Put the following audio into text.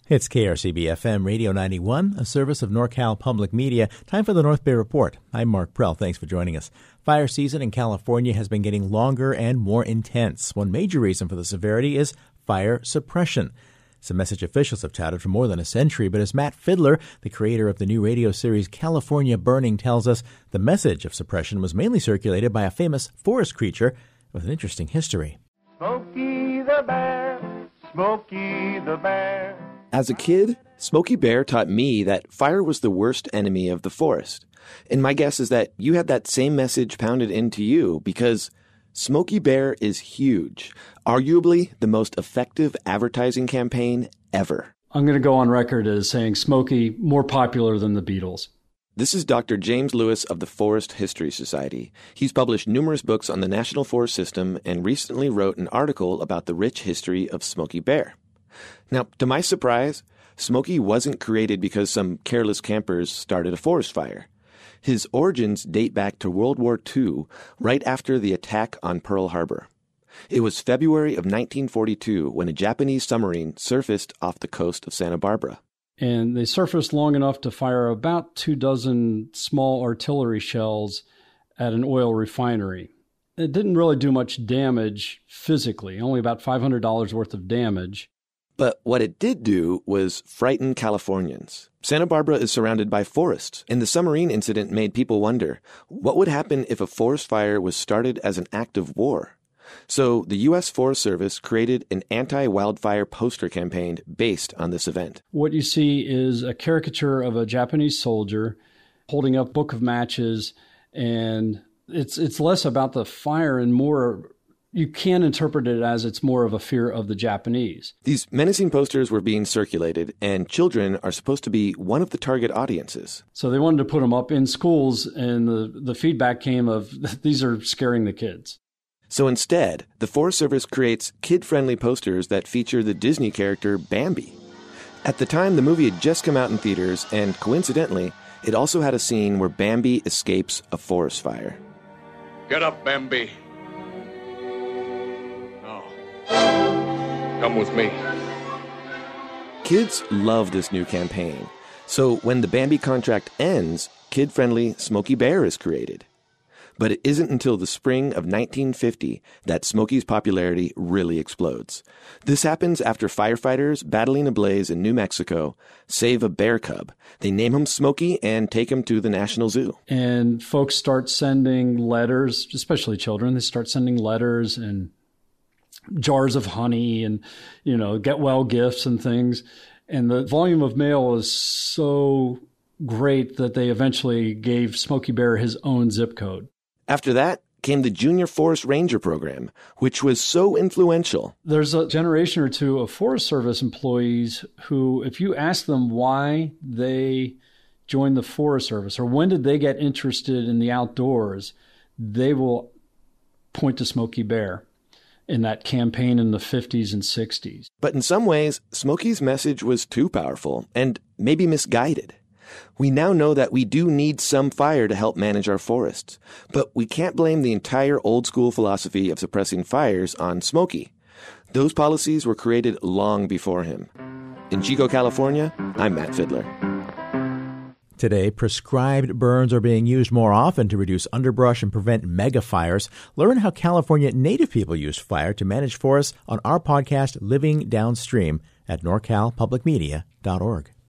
It's KRCB-FM Radio 91, a service of NorCal Public Media. Time for the North Bay Report. I'm Mark Prell. Thanks for joining us. Fire season in California has been getting longer and more intense. One major reason for the severity is fire suppression. Some message officials have touted for more than a century, but as Matt Fidler, the creator of the new radio series California Burning, tells us, the message of suppression was mainly circulated by a famous forest creature with an interesting history. Smokey the Bear, Smokey the Bear. As a kid, Smokey Bear taught me that fire was the worst enemy of the forest. And my guess is that you had that same message pounded into you because Smokey Bear is huge, arguably the most effective advertising campaign ever. I'm going to go on record as saying Smokey more popular than the Beatles. This is Dr. James Lewis of the Forest History Society. He's published numerous books on the National Forest System and recently wrote an article about the rich history of Smokey Bear. Now, to my surprise, Smokey wasn't created because some careless campers started a forest fire. His origins date back to World War II, right after the attack on Pearl Harbor. It was February of 1942 when a Japanese submarine surfaced off the coast of Santa Barbara. And they surfaced long enough to fire about 24 small artillery shells at an oil refinery. It didn't really do much damage physically, only about $500 worth of damage. But what it did do was frighten Californians. Santa Barbara is surrounded by forests, and the submarine incident made people wonder, what would happen if a forest fire was started as an act of war? So the U.S. Forest Service created an anti-wildfire poster campaign based on this event. What you see is a caricature of a Japanese soldier holding up a book of matches, and it's less about the fire and more, you can interpret it as it's more of a fear of the Japanese. These menacing posters were being circulated, and children are supposed to be one of the target audiences. So they wanted to put them up in schools, and the feedback came of, these are scaring the kids. So instead, the Forest Service creates kid-friendly posters that feature the Disney character Bambi. At the time, the movie had just come out in theaters, and coincidentally, it also had a scene where Bambi escapes a forest fire. Get up, Bambi. No. Come with me. Kids love this new campaign. So when the Bambi contract ends, kid-friendly Smokey Bear is created. But it isn't until the spring of 1950 that Smokey's popularity really explodes. This happens after firefighters battling a blaze in New Mexico save a bear cub. They name him Smokey and take him to the National Zoo. And folks start sending letters, especially children. They start sending letters and jars of honey and, get well gifts and things. And the volume of mail is so great that they eventually gave Smokey Bear his own zip code. After that came the Junior Forest Ranger program, which was so influential. There's a generation or two of Forest Service employees who, if you ask them why they joined the Forest Service or when did they get interested in the outdoors, they will point to Smokey Bear in that campaign in the 50s and 60s. But in some ways, Smokey's message was too powerful and maybe misguided. We now know that we do need some fire to help manage our forests, but we can't blame the entire old-school philosophy of suppressing fires on Smokey. Those policies were created long before him. In Chico, California, I'm Matt Fidler. Today, prescribed burns are being used more often to reduce underbrush and prevent mega fires. Learn how California Native people use fire to manage forests on our podcast, Living Downstream, at norcalpublicmedia.org.